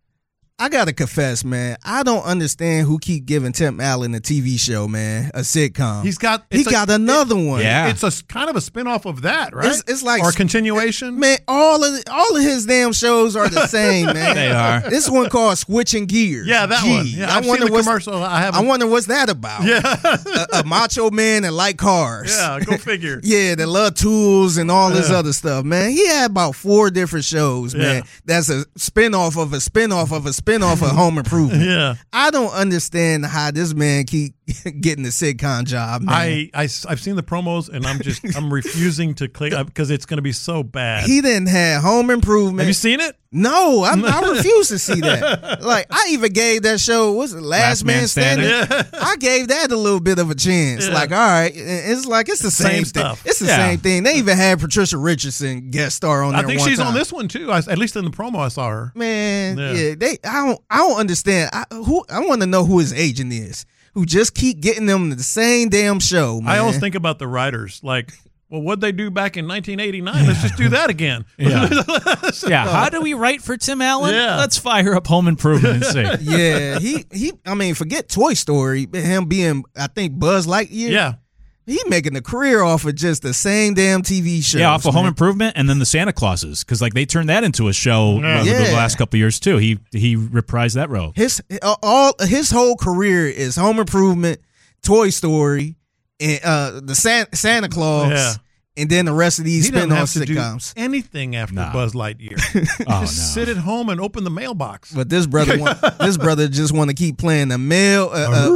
I gotta confess, man, I don't understand who keep giving Tim Allen a T V show, man, a sitcom. He's got. he it's a- got another one. It's a s- kind of a spinoff of that, right? It's, it's like or a continuation. Man, all of all of his damn shows are the same, man. They are. This one called Switching Gears. Yeah, that Gee, one. Yeah, I I've wonder seen the what's- commercial. I haven't. I wonder what's that about. Yeah, a, a macho man that like cars. yeah. Go figure. Yeah, that love tools and all this Yeah. other stuff, man. He had about four different shows, man. Yeah. That's a spinoff of a spinoff of a spinoff of Home Improvement. Yeah. I don't understand how this man keep getting the sitcom job, man. I, I have seen the promos and I'm just I'm refusing to click because it's going to be so bad. He didn't have Home Improvement. Have you seen it? No, I'm, I refuse to see that. Like, I even gave that show, what's it, Last, Last Man, Man Standing? Standing. I gave that a little bit of a chance. Yeah. Like, all right, it's like, it's the Same same, thing. stuff. It's the Yeah. same thing. They even had Patricia Richardson guest star on I there think one she's time. on this one too. I, at least in the promo I saw her. Man, Yeah. yeah, they. I don't. I don't understand. I, who? I want to know who his agent is. Who just keep getting them the same damn show, man. I always think about the writers, like, well, what'd they do back in nineteen eighty-nine? Let's just do that again. Yeah. Yeah. How do we write for Tim Allen? Yeah. Let's fire up Home Improvement and see. yeah, he he. I mean, forget Toy Story. Him being, I think Buzz Lightyear. Yeah. He making a career off of just the same damn T V shows. Yeah, off of Home man. Improvement and then the Santa Clauses because like they turned that into a show Yeah. over the Yeah. last couple of years too. He he reprised that role. His all his whole career is Home Improvement, Toy Story, and uh, the Santa, Santa Claus, Yeah. and then the rest of these He doesn't have spin-off to sitcoms. do anything after No. Buzz Lightyear. Oh, just no. sit at home and open the mailbox. But this brother, want, this brother just want to keep playing the male. Uh,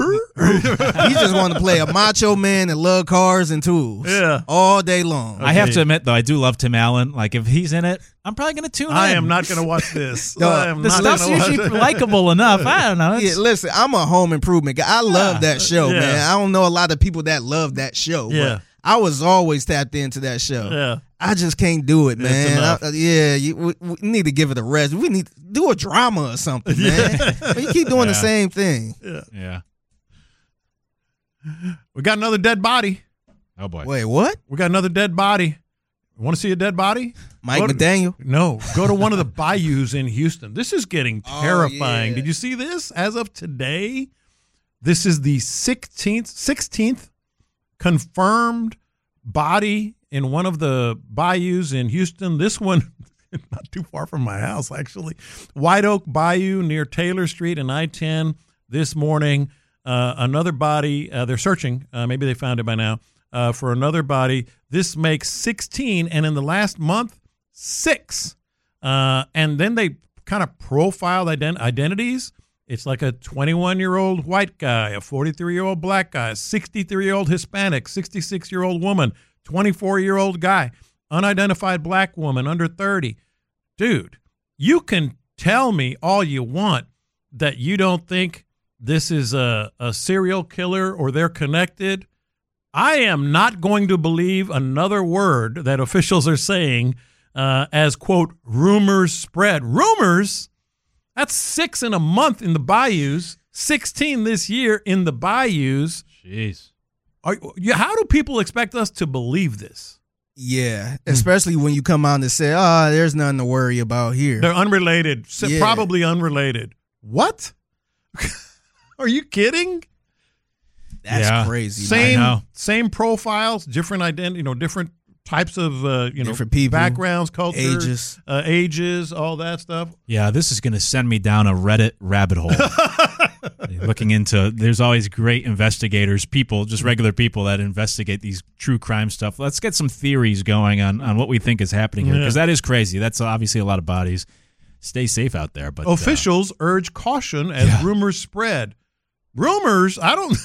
uh, he just want to play a macho man and love cars and tools. Yeah. all day long. I have Okay. to admit though, I do love Tim Allen. Like if he's in it, I'm probably going to tune I in. am not going to watch this. No, I am The not stuff's gonna watch usually it. likable enough. I don't know. Yeah, It's- listen, I'm a Home Improvement guy. I love that show, Yeah. man. I don't know a lot of people that love that show. Yeah. But I was always tapped into that show. Yeah. I just can't do it, It's man. enough. I- yeah, you, we, we need to give it a rest. We need to do a drama or something, man. But you keep doing the Yeah. same thing. yeah. We got another dead body. Oh boy. Wait, what? We got another dead body. Want to see a dead body? Mike Go to- McDaniel? No. Go to one of the bayous in Houston. This is getting Oh, terrifying. yeah. Did you see this? As of today, this is the sixteenth, sixteenth confirmed body in one of the bayous in Houston. This one, not too far from my house, actually. White Oak Bayou near Taylor Street and I ten this morning. Uh, another body, uh, they're searching. Uh, maybe they found it by now. Uh, for another body. This makes sixteen, and in the last month, six. Uh, and then they kind of profiled ident- identities. It's like a twenty-one-year-old white guy, a forty-three-year-old black guy, a sixty-three-year-old Hispanic, sixty-six-year-old woman, twenty-four-year-old guy, unidentified black woman under thirty. Dude, you can tell me all you want that you don't think this is a, a serial killer or they're connected. I am not going to believe another word that officials are saying uh, as, quote, rumors spread. Rumors? That's six in a month in the bayous, sixteen this year in the bayous. Jeez. Are, yeah, how do people expect us to believe this? Yeah, especially when you come out and say, oh, there's nothing to worry about here. They're unrelated, so Yeah. probably unrelated. What? Are you kidding? That's Yeah. crazy. Same, I know. same profiles, different identity, you know, different types of, uh, you know, Different people, backgrounds, culture, ages. uh, ages, all that stuff. Yeah, this is going to send me down a Reddit rabbit hole. Looking into, there's always great investigators, people, just regular people that investigate these true crime stuff. Let's get some theories going on, on what we think is happening here, because Yeah. that is crazy. That's obviously a lot of bodies. Stay safe out there. But uh, Officials urge caution as Yeah. rumors spread. Rumors? I don't.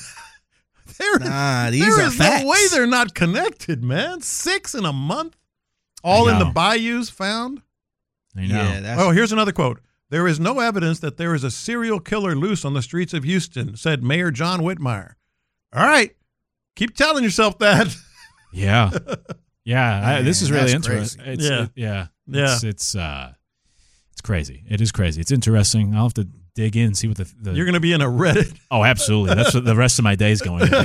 there, Nah, these there are is facts. no way they're not connected, man. Six in a month, all I in the know. bayous found. I know. Yeah, that's Oh, here's another quote. There is no evidence that there is a serial killer loose on the streets of Houston, said Mayor John Whitmire. All right. Keep telling yourself that. Yeah. Yeah, I, this is Man, really that's interesting. crazy. It's, Yeah. it- yeah. Yeah. It's, it's, uh, it's crazy. It is crazy. It's interesting. I'll have to dig in and see what the. the You're going to be in a Reddit. Oh, absolutely. That's what the rest of my day is going to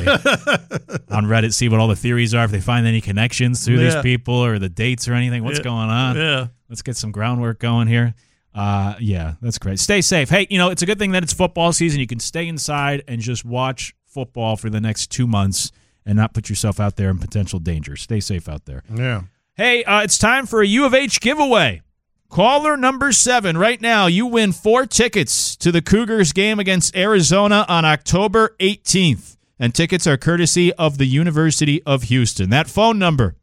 be. On Reddit, see what all the theories are, if they find any connections through Yeah. these people or the dates or anything. What's Yeah. going on? Yeah. Let's get some groundwork going here. Uh, yeah, that's great. Stay safe. Hey, you know, it's a good thing that it's football season. You can stay inside and just watch football for the next two months and not put yourself out there in potential danger. Stay safe out there. Yeah. Hey, uh, it's time for a U of H giveaway. Caller number seven. Right now, you win four tickets to the Cougars game against Arizona on October eighteenth. And tickets are courtesy of the University of Houston. That phone number,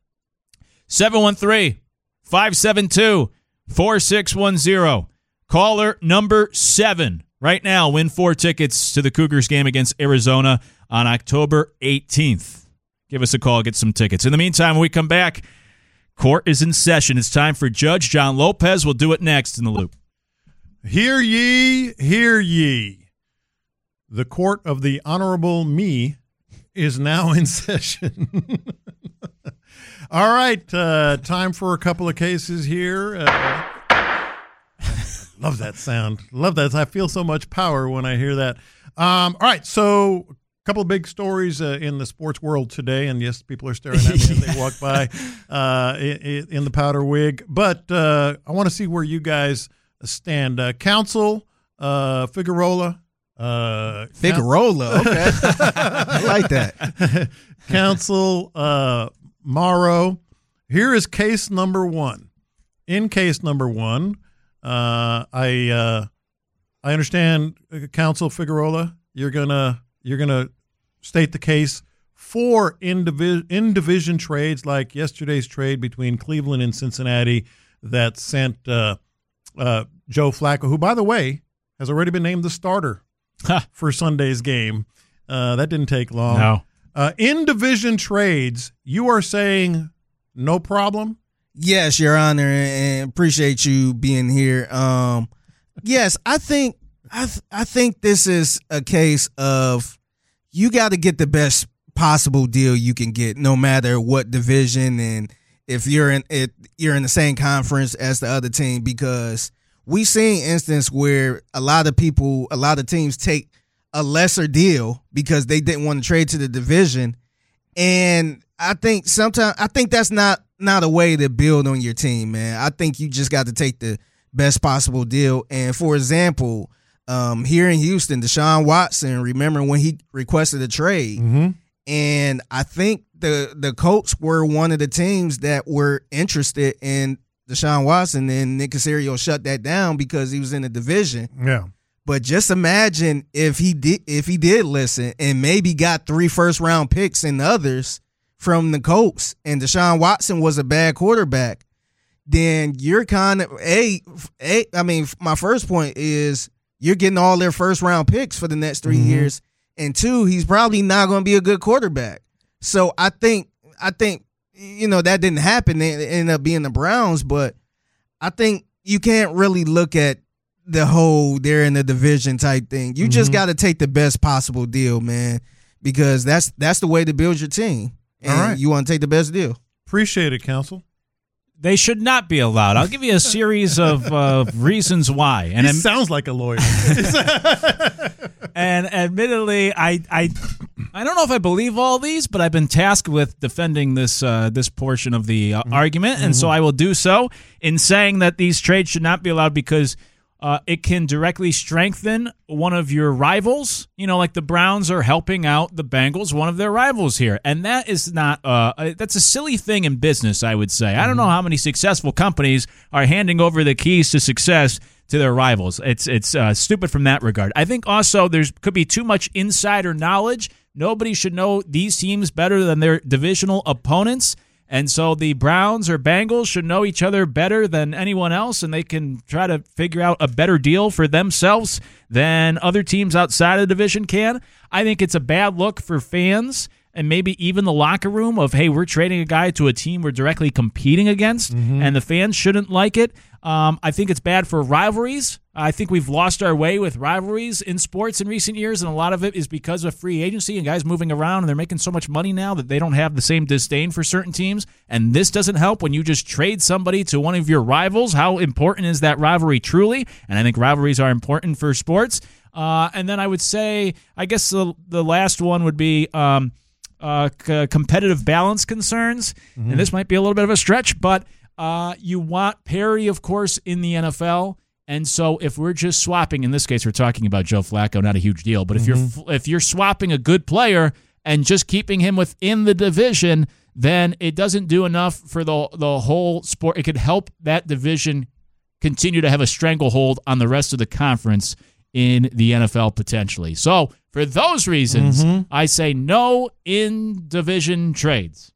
seven one three, five seven two, four six one zero. Caller number seven. Right now, win four tickets to the Cougars game against Arizona on October eighteenth. Give us a call, get some tickets. In the meantime, when we come back, court is in session. It's time for Judge John Lopez. We'll do it next in the Loop. Hear ye, hear ye. The court of the Honorable Me is now in session. All right, uh, time for a couple of cases here. Uh, love that sound. Love that. I feel so much power when I hear that. Um, all right, so a couple of big stories uh, in the sports world today, and yes, people are staring at me as they walk by uh, in, in the powder wig. But uh, I want to see where you guys stand. Uh, Counsel uh, Figueroa. Uh, Figueroa, okay. I like that. Counsel uh, Morrow. Here is case number one. In case number one, uh, I uh, I understand, uh, Counsel Figueroa, you're gonna you're gonna state the case for in divi- in division trades like yesterday's trade between Cleveland and Cincinnati that sent uh, uh, Joe Flacco, who, by the way, has already been named the starter for Sunday's game. Uh, that didn't take long. No. Uh, in division trades, you are saying no problem? Yes, Your Honor, and appreciate you being here. Um, yes, I think I th- I think this is a case of you got to get the best possible deal you can get, no matter what division, and if you're in it, you're in the same conference as the other team, because we seen instance where a lot of people, a lot of teams take a lesser deal because they didn't want to trade to the division. And I think sometimes, I think that's not, not a way to build on your team, man. I think you just got to take the best possible deal. And for example, um, here in Houston, Deshaun Watson, remember when he requested a trade, mm-hmm. and I think the, the Colts were one of the teams that were interested in Deshaun Watson, and Nick Caserio shut that down because he was in the division. Yeah. But just imagine if he did if he did listen and maybe got three first round picks and others from the Colts, and Deshaun Watson was a bad quarterback, then you're kind of a, a I mean, my first point is you're getting all their first round picks for the next three Mm-hmm. years, and two, he's probably not going to be a good quarterback. So I think I think you know that didn't happen. It ended up being the Browns, but I think you can't really look at the whole they're in the division type thing. You just Mhm. got to take the best possible deal, man, because that's that's the way to build your team. And All right. you want to take the best deal. Appreciate it, Counsel. They should not be allowed. I'll give you a series of uh, reasons why. And he I'm, sounds like a lawyer. and admittedly, I, I I don't know if I believe all these, but I've been tasked with defending this uh, this portion of the uh, argument, and so I will do so in saying that these trades should not be allowed because Uh, it can directly strengthen one of your rivals. You know, like the Browns are helping out the Bengals, one of their rivals here. And that is not, uh, that's a silly thing in business, I would say. I don't know how many successful companies are handing over the keys to success to their rivals. It's it's uh, stupid from that regard. I think also there's could be too much insider knowledge. Nobody should know these teams better than their divisional opponents. And so the Browns or Bengals should know each other better than anyone else, and they can try to figure out a better deal for themselves than other teams outside of the division can. I think it's a bad look for fans and maybe even the locker room of, hey, we're trading a guy to a team we're directly competing against, mm-hmm. and the fans shouldn't like it. Um, I think it's bad for rivalries. I think we've lost our way with rivalries in sports in recent years, and a lot of it is because of free agency and guys moving around, and they're making so much money now that they don't have the same disdain for certain teams, and this doesn't help when you just trade somebody to one of your rivals. How important is that rivalry truly? And I think rivalries are important for sports. Uh, and then I would say, I guess the, the last one would be um, uh, c- competitive balance concerns, mm-hmm. and this might be a little bit of a stretch, but Uh, you want parity, of course, in the N F L, and so if we're just swapping, in this case, we're talking about Joe Flacco, not a huge deal, but if mm-hmm. you're if you're swapping a good player and just keeping him within the division, then it doesn't do enough for the the whole sport. It could help that division continue to have a stranglehold on the rest of the conference in the N F L potentially. So for those reasons, mm-hmm. I say no in-division trades.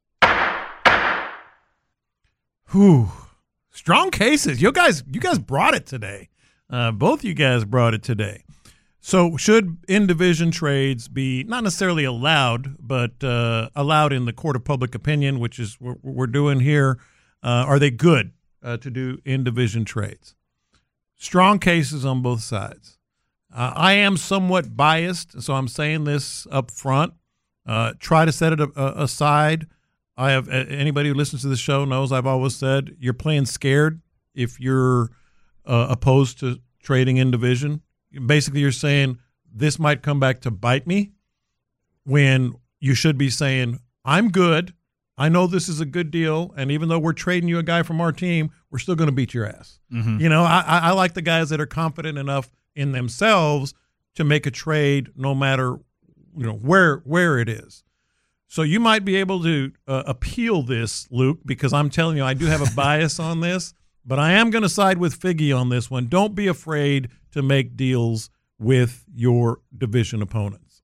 Whew. Strong cases. You guys you guys brought it today. Uh, both you guys brought it today. So should in-division trades be not necessarily allowed, but uh, allowed in the court of public opinion, which is what we're doing here? Uh, are they good uh, to do in-division trades? Strong cases on both sides. Uh, I am somewhat biased, so I'm saying this up front. Uh, try to set it a- a- aside. I have anybody who listens to the show knows I've always said you're playing scared if you're uh, opposed to trading in division. Basically, you're saying this might come back to bite me when you should be saying, I'm good. I know this is a good deal. And even though we're trading you a guy from our team, we're still going to beat your ass. Mm-hmm. You know, I, I like the guys that are confident enough in themselves to make a trade no matter, you know, where where it is. So you might be able to uh, appeal this, Luke, because I'm telling you, I do have a bias on this, but I am going to side with Figgy on this one. Don't be afraid to make deals with your division opponents.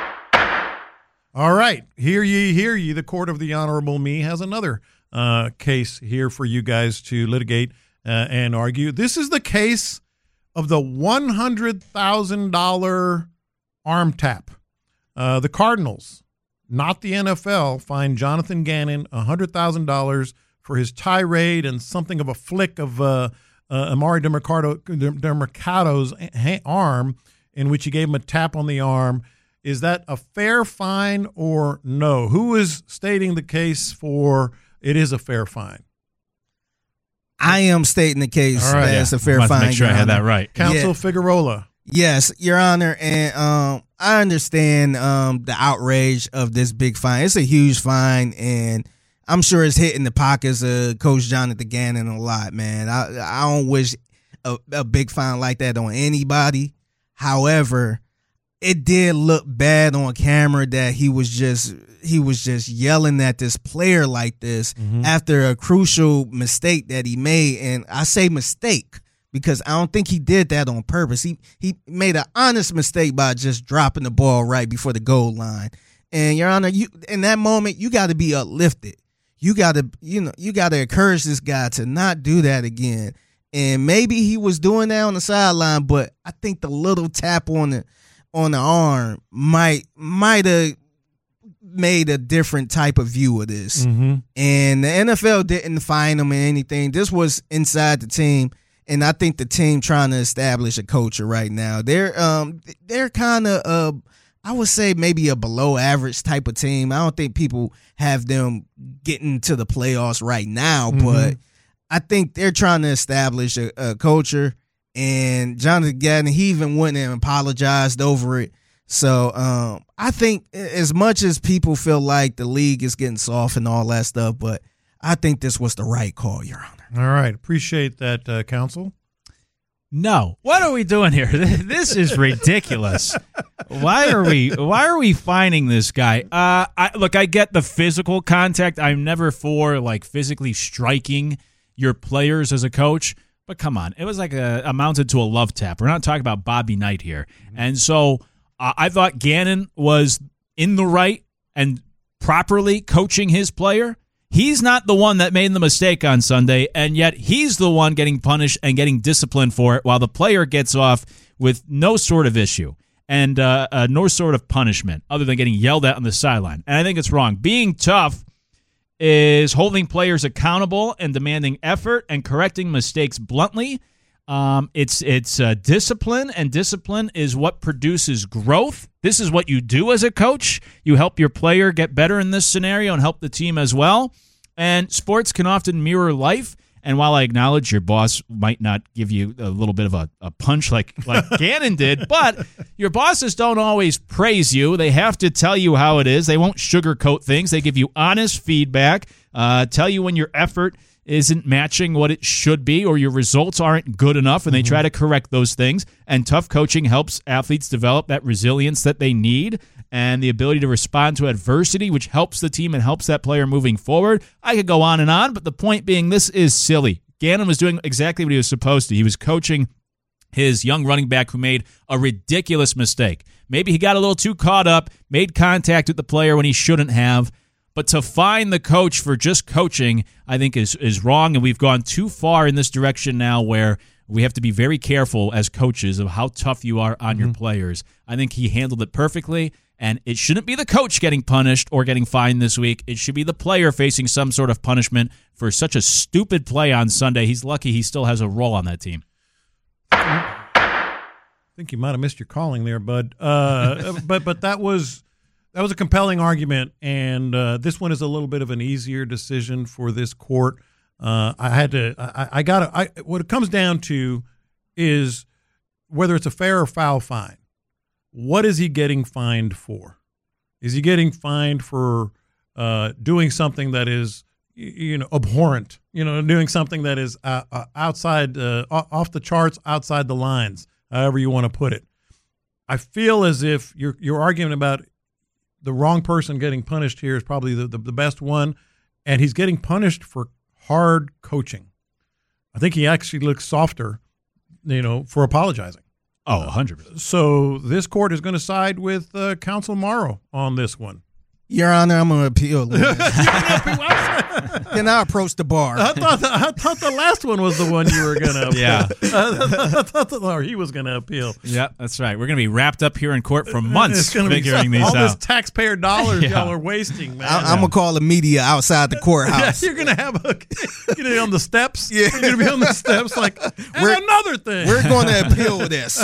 All right. Hear ye, hear ye. The Court of the Honorable Me has another uh, case here for you guys to litigate uh, and argue. This is the case of the one hundred thousand dollars arm tap. Uh, the Cardinals, not the N F L, fined Jonathan Gannon one hundred thousand dollars for his tirade and something of a flick of uh, uh, Amari DeMercado, DeMercado's ha- arm in which he gave him a tap on the arm. Is that a fair fine or no? Who is stating the case for it is a fair fine? I am stating the case All right. that yeah. it's a fair I'm fine. Make sure I had that right. Counsel Yeah. Figueroa. Yes, Your Honor, and um, I understand um, the outrage of this big fine. It's a huge fine, and I'm sure it's hitting the pockets of Coach Jonathan Gannon a lot, man. I I don't wish a, a big fine like that on anybody. However, it did look bad on camera that he was just he was just yelling at this player like this mm-hmm. after a crucial mistake that he made, and I say mistake because I don't think he did that on purpose. He he made an honest mistake by just dropping the ball right before the goal line. And Your Honor, you in that moment you got to be uplifted. You got to you know you got to encourage this guy to not do that again. And maybe he was doing that on the sideline, but I think the little tap on the on the arm might might have made a different type of view of this. Mm-hmm. And the N F L didn't fine him or anything. This was inside the team. And I think the team trying to establish a culture right now. They're um they're kind of uh I would say maybe a below average type of team. I don't think people have them getting to the playoffs right now, mm-hmm. but I think they're trying to establish a, a culture. And Jonathan Gannon, he even went and apologized over it. So um, I think as much as people feel like the league is getting soft and all that stuff, but I think this was the right call, Your Honor. All right. Appreciate that, uh, counsel. No. What are we doing here? This is ridiculous. Why are we why are we finding this guy? Uh I look, I get the physical contact. I'm never for like physically striking your players as a coach, but come on. It was like a amounted to a love tap. We're not talking about Bobby Knight here. And so uh, I thought Gannon was in the right and properly coaching his player. He's not the one that made the mistake on Sunday, and yet he's the one getting punished and getting disciplined for it, while the player gets off with no sort of issue and uh, uh, no sort of punishment other than getting yelled at on the sideline. And I think it's wrong. Being tough is holding players accountable and demanding effort and correcting mistakes bluntly. Um, it's it's uh, discipline, and discipline is what produces growth. This is what you do as a coach. You help your player get better in this scenario and help the team as well. And sports can often mirror life. And while I acknowledge your boss might not give you a little bit of a, a punch like, like Gannon did, but your bosses don't always praise you. They have to tell you how it is. They won't sugarcoat things. They give you honest feedback, uh, tell you when your effort isn't matching what it should be or your results aren't good enough, and they try to correct those things. And tough coaching helps athletes develop that resilience that they need and the ability to respond to adversity, which helps the team and helps that player moving forward. I could go on and on, but the point being, this is silly. Gannon was doing exactly what he was supposed to. He was coaching his young running back who made a ridiculous mistake. Maybe he got a little too caught up, made contact with the player when he shouldn't have. But to fine the coach for just coaching, I think, is is wrong, and we've gone too far in this direction now where we have to be very careful as coaches of how tough you are on mm-hmm. your players. I think he handled it perfectly, and it shouldn't be the coach getting punished or getting fined this week. It should be the player facing some sort of punishment for such a stupid play on Sunday. He's lucky he still has a role on that team. I think you might have missed your calling there, bud. Uh, but but that was... That was a compelling argument, and uh, this one is a little bit of an easier decision for this court. Uh, I had to, I, I got to, I, what it comes down to is whether it's a fair or foul fine. What is he getting fined for? Is he getting fined for uh, doing something that is, you know, abhorrent? You know, doing something that is uh, uh, outside, uh, off the charts, outside the lines, however you want to put it. I feel as if you're you're arguing about the wrong person getting punished here is probably the, the, the best one, and he's getting punished for hard coaching. I think he actually looks softer, you know, for apologizing. Oh, one hundred percent. So this court is going to side with uh, Counsel Morrow on this one. Your Honor, I'm going to appeal. Can I approach the bar? I thought the, I thought the last one was the one you were going to appeal. Yeah. I thought the, or he was going to appeal. Yeah, that's right. We're going to be wrapped up here in court for months figuring be, these all out. All this taxpayer dollars yeah. y'all are wasting, man. I, I'm going to call the media outside the courthouse. Yeah, you're going to have a, you're going to be on the steps. Yeah. You're going to be on the steps like, and we're, another thing. We're going to appeal this.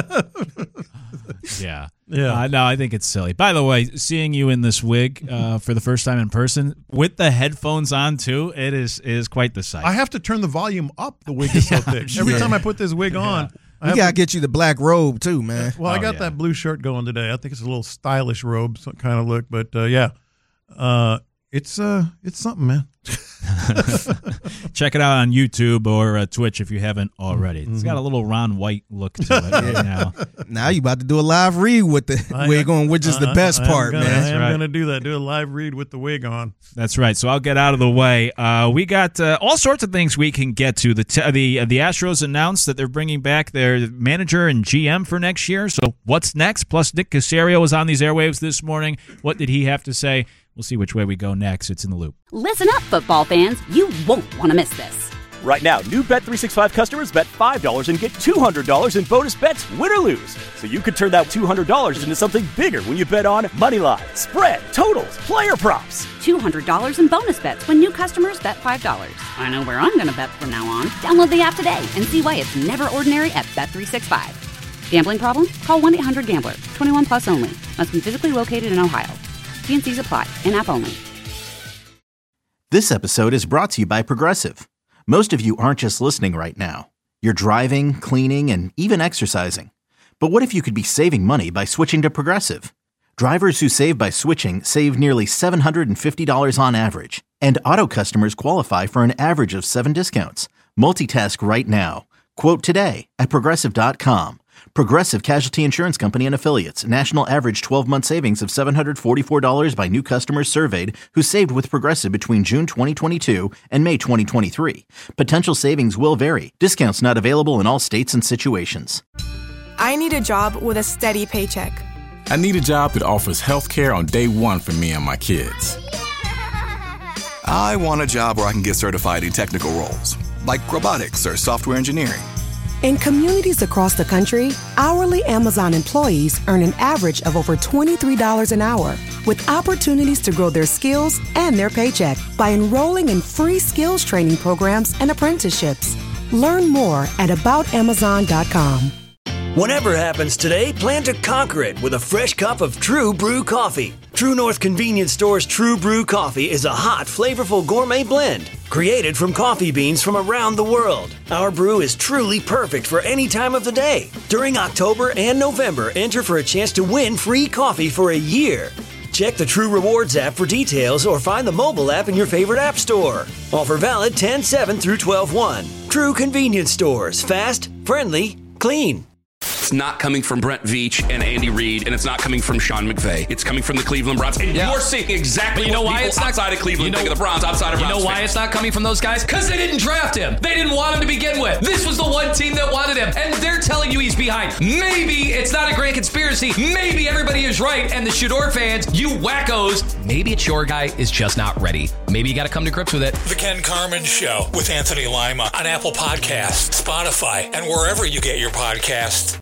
Yeah. Yeah. Uh, no, I think it's silly. By the way, seeing you in this wig uh, for the first time in person with the headphones on too, it is is quite the sight. I have to turn the volume up. The wig is so thick. Every yeah. time I put this wig on, I we gotta to, get you the black robe too, man. Well, oh, I got yeah. that blue shirt going today. I think it's a little stylish robe kind of look, but uh, yeah, uh, it's uh, it's something, man. Check it out on YouTube or uh, Twitch if you haven't already. It's got a little Ron White look to it right now. Now you about to do a live read with the I, wig on, which is I, the best I, part, gonna, man. I am right. going to do that, do a live read with the wig on. That's right. So I'll get out of the way. Uh, we got uh, all sorts of things we can get to. The t- the uh, the Astros announced that they're bringing back their manager and G M for next year. So what's next? Plus, Nick Caserio was on these airwaves this morning. What did he have to say? We'll see which way we go next. It's in the Loop. Listen up, football fans. You won't want to miss this. Right now, new Bet three sixty-five customers bet five dollars and get two hundred dollars in bonus bets, win or lose. So you could turn that two hundred dollars into something bigger when you bet on money line, spread, totals, player props. two hundred dollars in bonus bets when new customers bet five dollars. I know where I'm going to bet from now on. Download the app today and see why it's never ordinary at Bet three sixty-five. Gambling problem? Call one eight hundred gambler. twenty-one plus only. Must be physically located in Ohio. T and C's apply. In-app only. This episode is brought to you by Progressive. Most of you aren't just listening right now. You're driving, cleaning, and even exercising. But what if you could be saving money by switching to Progressive? Drivers who save by switching save nearly seven hundred fifty dollars on average. And auto customers qualify for an average of seven discounts. Multitask right now. Quote today at Progressive dot com. Progressive Casualty Insurance Company and Affiliates. National average twelve-month savings of seven hundred forty-four dollars by new customers surveyed who saved with Progressive between June twenty twenty-two and May twenty twenty-three. Potential savings will vary. Discounts not available in all states and situations. I need a job with a steady paycheck. I need a job that offers health care on day one for me and my kids. I want a job where I can get certified in technical roles, like robotics or software engineering. In communities across the country, hourly Amazon employees earn an average of over twenty-three dollars an hour, with opportunities to grow their skills and their paycheck by enrolling in free skills training programs and apprenticeships. Learn more at about amazon dot com. Whatever happens today, plan to conquer it with a fresh cup of True Brew coffee. True North Convenience Store's True Brew coffee is a hot, flavorful gourmet blend created from coffee beans from around the world. Our brew is truly perfect for any time of the day. During October and November, enter for a chance to win free coffee for a year. Check the True Rewards app for details or find the mobile app in your favorite app store. Offer valid ten seven through twelve one. True Convenience Stores. Fast, friendly, clean. It's not coming from Brent Veach and Andy Reid, and it's not coming from Sean McVay. It's coming from the Cleveland Browns. And Yeah. you're seeing exactly But you know what why people it's not- outside of Cleveland you know- think of the Browns, outside of You Browns know why fans. it's not coming from those guys? Because they didn't draft him. They didn't want him to begin with. This was the one team that wanted him, and they're telling you he's behind. Maybe it's not a grand conspiracy. Maybe everybody is right, and the Shador fans, you wackos, maybe it's your guy is just not ready. Maybe you got to come to grips with it. The Ken Carman Show with Anthony Lima on Apple Podcasts, Spotify, and wherever you get your podcasts.